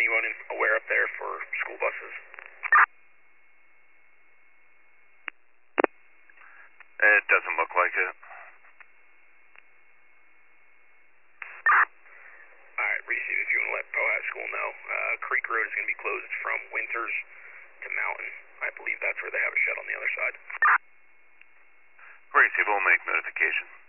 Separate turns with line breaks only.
anyone aware up there for school buses?
It doesn't look like it.
Alright, receive if you want to let Boaz School know. Creek Road is going to be closed from Winters to Mountain. I believe that's where they have a shed on the other side.
Receive, we'll make notification.